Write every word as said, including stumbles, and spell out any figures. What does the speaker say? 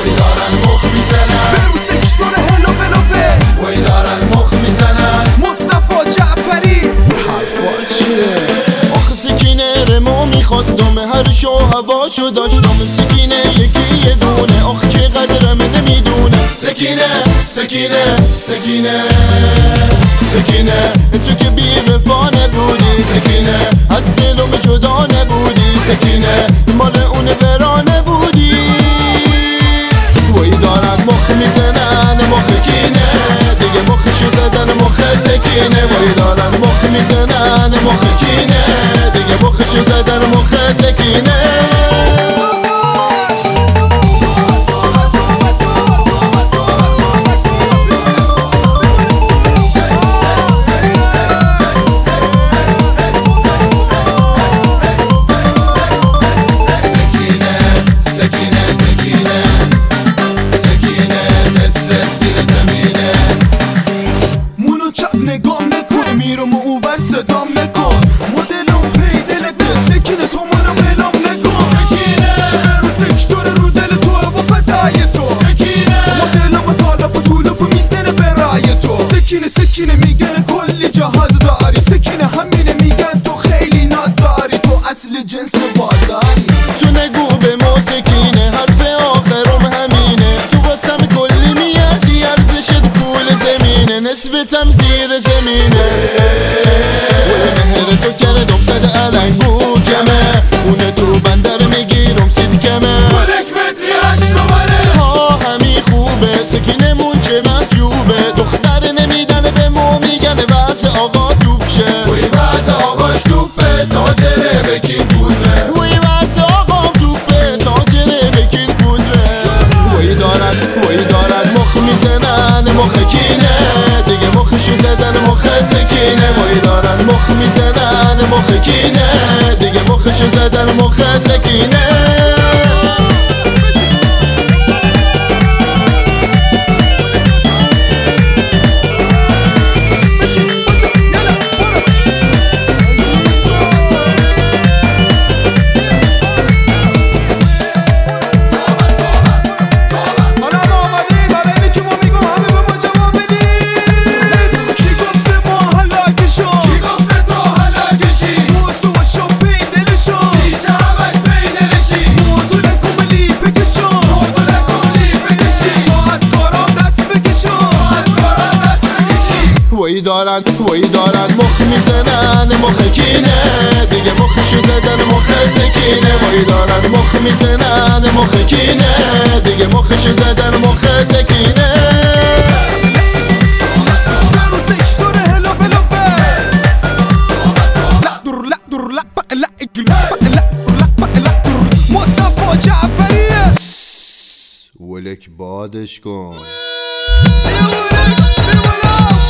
وی دارن مخ میزنن به رو سکتور هلو بلوه وی دارن مخ میزنن مصطفی جعفری حرفا چیه؟ آخه سکینه رمو میخواستم هر شو هواشو داشتم سکینه یکی یه دونه آخه چقدرم نمیدونه سکینه سکینه سکینه سکینه تو که بی وفا نبودی سکینه از دلم جدا نبودی سکینه مال اون ورانه بودی وی دارن مخ میزنن مخ کینه دیگه مخشو زدن مخ سکینه وی دارن مخ میزنن مخ کینه دیگه مخشو زدن مخ سکینه نگام نکن میرم و اوور صدام نکن مدلم پی دلته سکینه تو منو بلام نکن سکینه رو سکتور رو دل تو و فدای تو سکینه مدلم طالب و طولب و میزنه برای تو سکینه سکینه میگن کلی جهاز داری سکینه همینه میگن تو خیلی ناز داری تو اصل جنس بازاری تو نگو به ما سکینه حرف آخرم همینه تو واسم کلی میارزی ارزشت پول زمینه نصفتم زیر زمینه مهر تو کردم صد علنگو جمه خونه تو بندر میگیرم سید کمه گلک متری هشت بره ها همی خوبه سکینه مون چه محجوبه دختر نمیدن به ما میگن واسه آقا توپ شه وی واسه آقاش توپه تاجره بکین پودره وی واسه آقا توپه تاجره بکین پودره وی دارد وی دارد مخ میزنن مخ کینه دیگه مخشو زدن مخ سکینه وی دارن مخ میزنن مخ کینه دیگه مخشو زدن مخ سکینه وی دارن وی دارن مخ میزنن مخ کینه دیگه مخشو زدن مخ سکینه وی دارن مخ میزنن مخ کینه دیگه مخشو زدن مخ سکینه رو سکتور هلو بلوه لا دور لا دور لا بق لا اجل بق لا دور لا بق لا دور مصطفی جعفری ولک بادش کن بیا ولک بیا ولک